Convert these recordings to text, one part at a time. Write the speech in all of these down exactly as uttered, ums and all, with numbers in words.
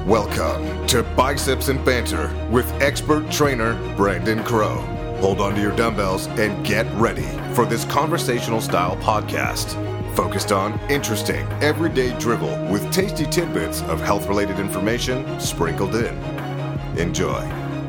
Welcome to Biceps and Banter with expert trainer Brandon Crow. Hold on to your dumbbells and get ready for this conversational style podcast focused on interesting, everyday drivel with tasty tidbits of health-related information sprinkled in. Enjoy.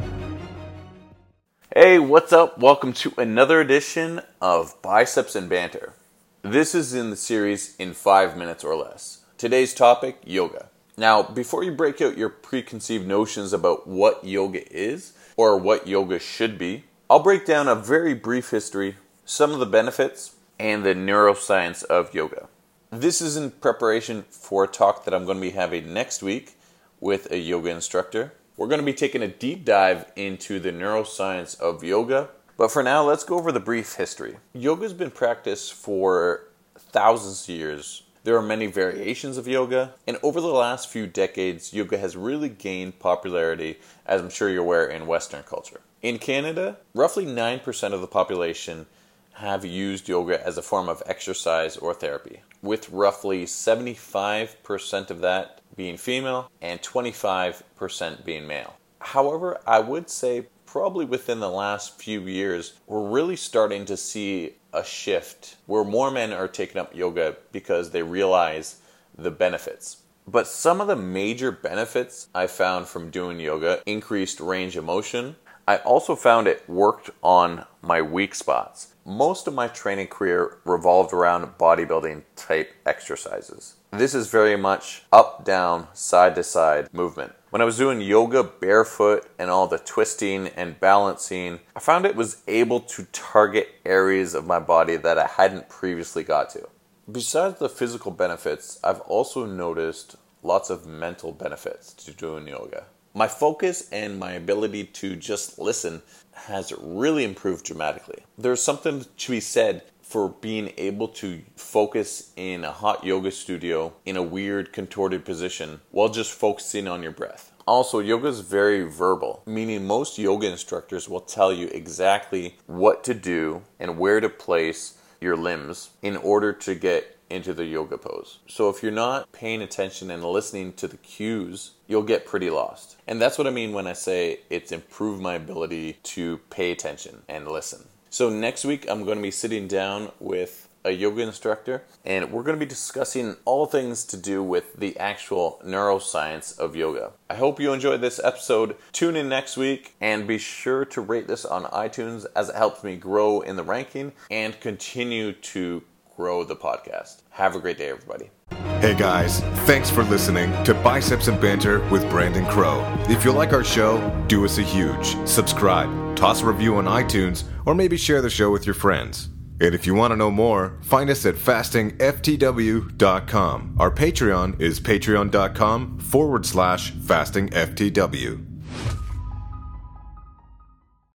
Hey, what's up? Welcome to another edition of Biceps and Banter. This is in the series in five minutes or less. Today's topic, yoga. Now, before you break out your preconceived notions about what yoga is or what yoga should be, I'll break down a very brief history, some of the benefits, and the neuroscience of yoga. This is in preparation for a talk that I'm going to be having next week with a yoga instructor. We're going to be taking a deep dive into the neuroscience of yoga, but for now, let's go over the brief history. Yoga has been practiced for thousands of years. There are many variations of yoga, and over the last few decades, yoga has really gained popularity, as I'm sure you're aware, in Western culture. In Canada, roughly nine percent of the population have used yoga as a form of exercise or therapy, with roughly seventy-five percent of that being female and twenty-five percent being male. However, I would say probably within the last few years, we're really starting to see a shift where more men are taking up yoga because they realize the benefits. But some of the major benefits I found from doing yoga: increased range of motion. I also found it worked on my weak spots. Most of my training career revolved around bodybuilding type exercises. This is very much up, down, side to side movement. When I was doing yoga barefoot and all the twisting and balancing, I found it was able to target areas of my body that I hadn't previously got to. Besides the physical benefits, I've also noticed lots of mental benefits to doing yoga. My focus and my ability to just listen has really improved dramatically. There's something to be said for being able to focus in a hot yoga studio in a weird contorted position while just focusing on your breath. Also, yoga is very verbal, meaning most yoga instructors will tell you exactly what to do and where to place your limbs in order to get into the yoga pose. So if you're not paying attention and listening to the cues, you'll get pretty lost. And that's what I mean when I say it's improved my ability to pay attention and listen. So next week, I'm going to be sitting down with a yoga instructor, and we're going to be discussing all things to do with the actual neuroscience of yoga. I hope you enjoyed this episode. Tune in next week, and be sure to rate this on iTunes as it helps me grow in the ranking and continue to grow the podcast. Have a great day, everybody. Hey guys, thanks for listening to Biceps and Banter with Brandon Crow. If you like our show, do us a huge subscribe, toss a review on iTunes, or maybe share the show with your friends. And if you want to know more, find us at fasting f t w dot com. Our Patreon is patreon dot com forward slash fasting F T W.